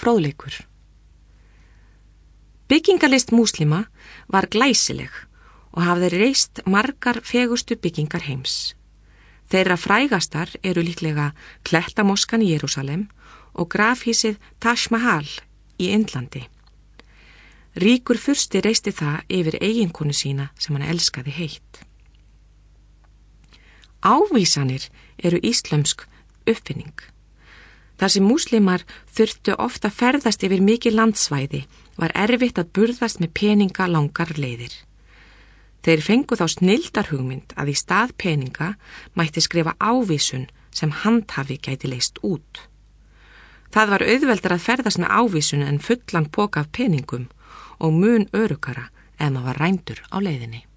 fróðleikur. Byggingarlist múslima var glæsileg og hafði reist margar fegustu byggingar heims. Þeirra frægastar eru líklega Klettamoskan í Jerúsalem og grafhýsið Taj Mahal í Indlandi. Ríkur fursti reisti það yfir eiginkonu sína sem hann elskaði heitt. Ávísanir eru íslömsk uppfinning. Þar sem múslimar þurftu ofta ferðast yfir mikið landsvæði var erfitt að burðast með peninga langar leiðir. Þeir fengu þá snilldarhugmynd að í stað peninga mætti skrifa ávísun sem handhafi gæti leyst út. Það var auðveldar að ferðast með ávísun en fullan poka af peningum og mun öruggara ef maður var rændur á leiðinni.